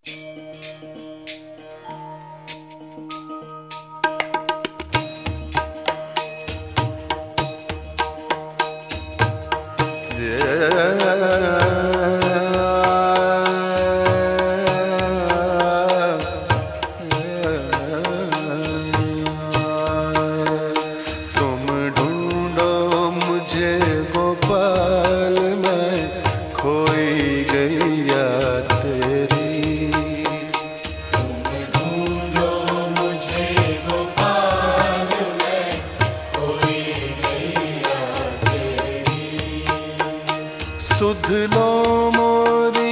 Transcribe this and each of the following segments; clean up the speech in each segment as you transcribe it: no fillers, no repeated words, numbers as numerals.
तुम ढूंढो मुझे गोपाल, मैं खोई गैया तेरी। तुम ढूंढो मुझे गोपाल, मैं खोई गैया तेरी। सुध लो मोरी,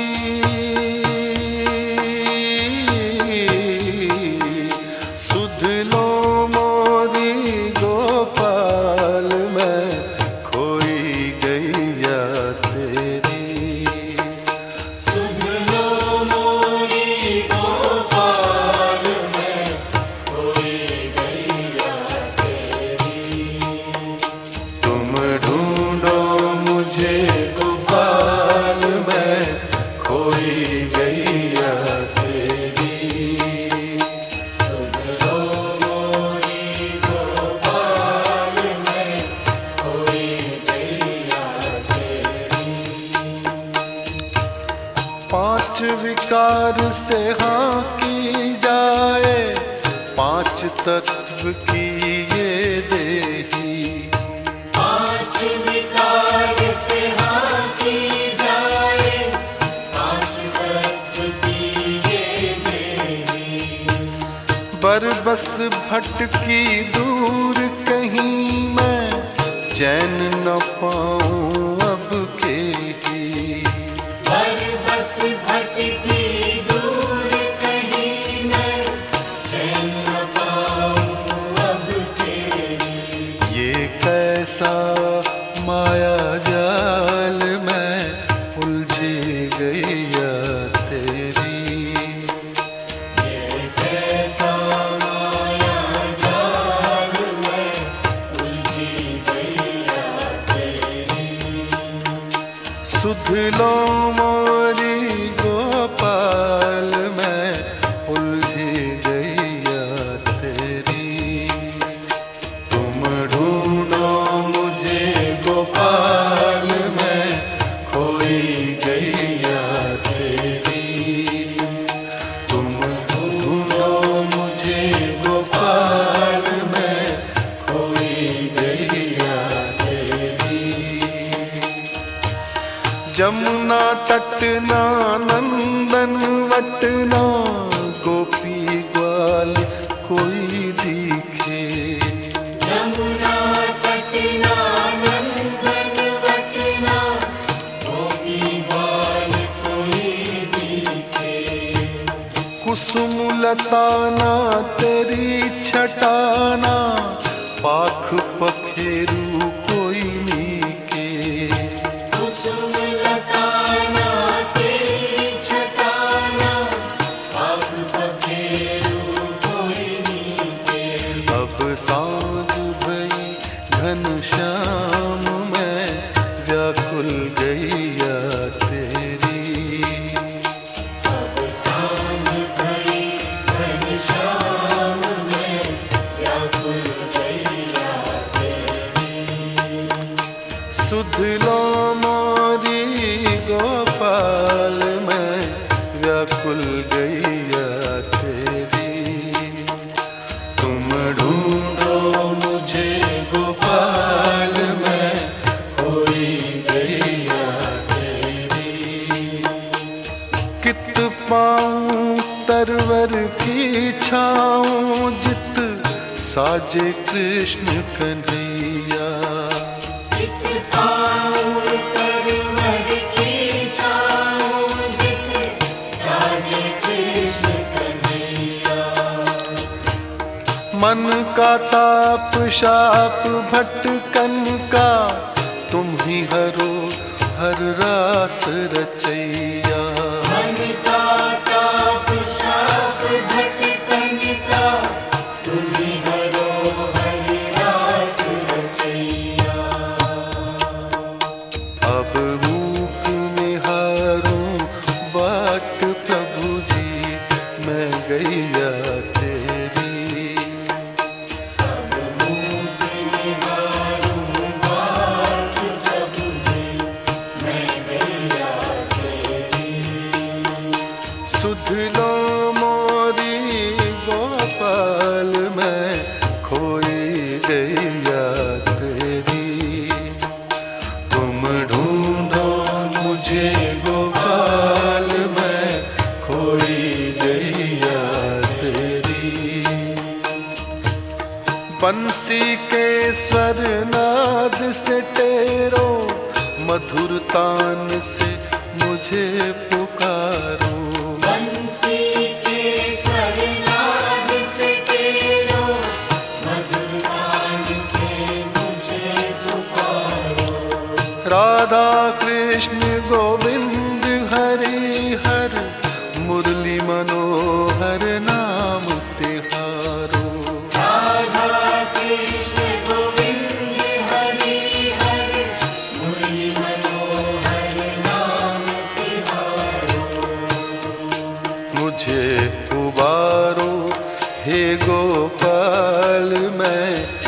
सुध लो मोरी गोपाल, मैं खोई गैया तेरी। सुध लो मोरी गोपाल, मैं खोई गैया तेरी। तुम ढूंढो मुझे गोपाल, मैं खोई गैया तेरी। सुध लो मोरी गोपाल, मैं खोई गैया तेरी। पांच विकार से हाँ की जाए, पांच तत्व की ये देही। पांच विकार से हाँ की जाए, पांच तत्व की ये देही। बरबस भटकी दूर कहीं मैं, चैन न पाऊं अब के ही। बरबस भटकी दूर कहीं मैं, चैन न पाऊं अब तेरी। ये कैसा माया जाल, मैं उलझी गैया तेरी। ये कैसा माया जाल, मैं उलझी गैया तेरी। सुध लो मोरी गोपाल, मैं उलझी गैया तेरी। तुम ढूंढो मुझे गोपाल, मैं खोई गैया तेरी। तुम ढूंढो मुझे गोपाल, मैं खोई गैया तेरी। जमुना तटना नंदन वटना, गोपी ग्वाल कोई दिखे। यमुना तटना नंदन वटना, गोपी ग्वाल कोई दिखे। कुसुम लताना तेरी छटाना, पाख पखेरू कोई नीके। कुसुम लताना तेरी छटाना, पाख पखेरू कोई नीके। अब सांझ भई घनश्याम, मैं व्याकुल गैया तेरी। अब सांझ भई घनश्याम, मैं व्याकुल गैया तेरी। सुध लो मोरी गोपाल, मैं व्याकुल गैया तेरी। तुम ढूंढो मुझे गोपाल, मैं खोई गैया तेरी। कित पाऊं तरवर की छाऊं, जित साजे कृष्ण कन्हैया। जित पाऊं तरवर की छाऊं, जित साजे कृष्ण कन्हैया। मन का ताप शाप भटकन का, तुम ही हरो हर रास रचैया। मन का ताप शाप भटकन का, तुम ही हरो हरि रास रचैया। अब रूप निहारूं बाट प्रभु जी सुध लो मोरी गोपाल मैं खोई गैया तेरी। तुम ढूंढो मुझे गोपाल मैं खोई गैया तेरी। बंसी के स्वर नाद से टेरो, मधुर तान से मुझे पुकारो। बंसी के स्वर नाद से टेरो, मधुर तान से मुझे पुकारो। राधा कृष्ण गोविंद हरि हर, मुरली मनोहर नाम तिहारो। राधा कृष्ण गोविंद हरि हर, मुरली मनोहर नाम तिहारो। मुझे उबारो हे गोपाल मैं